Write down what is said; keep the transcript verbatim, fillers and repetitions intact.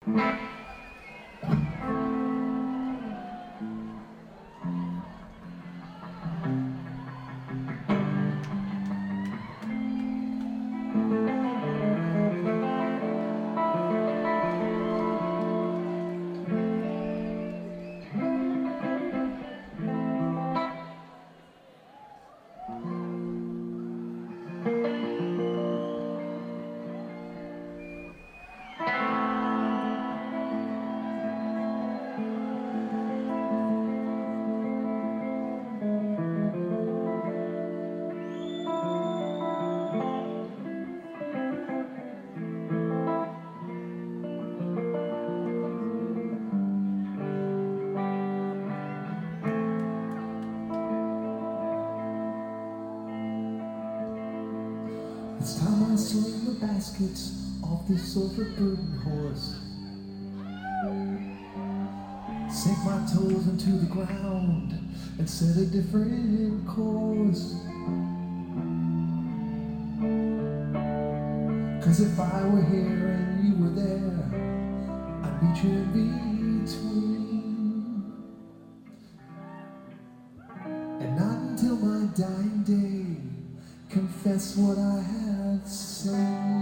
It's time I swing the baskets off this overburdened horse. Sink my toes into the ground and set a different course. Cause if I were here and you were there, I'd meet you in between. And not until my dying day confess what I have said.